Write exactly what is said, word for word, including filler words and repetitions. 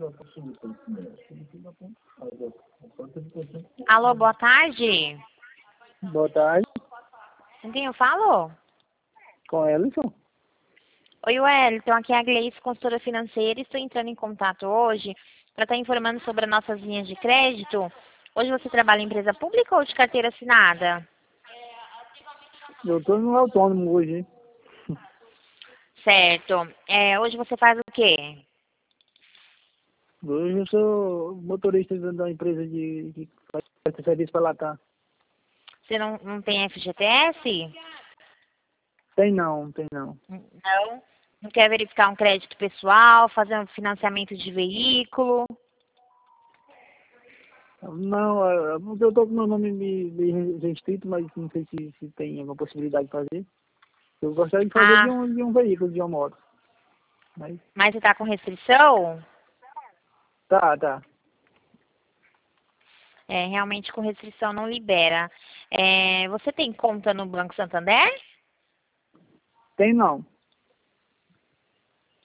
Alô, boa tarde. Boa tarde, Com quem eu falo? com Ellison. Oi, Wellington, aqui é a Gleice, consultora financeira. Estou entrando em contato hoje para estar informando sobre as nossas linhas de crédito. Hoje você trabalha em empresa pública ou de carteira assinada? Eu estou no autônomo hoje, hein? Certo. É, hoje você faz o quê? Hoje eu sou motorista da empresa de, que faz serviço para Latam. Você não, não tem F G T S? Tem não, tem não. Não. Não quer verificar um crédito pessoal, fazer um financiamento de veículo? Não, é, eu estou com meu nome me, me restrito, mas não sei se, se tem alguma possibilidade de fazer. Eu gostaria de fazer de Ah, um, de um veículo, de uma moto. Mas mas você está com restrição? tá, tá. É, realmente com restrição não libera. É, você tem conta no Banco Santander? Tem não.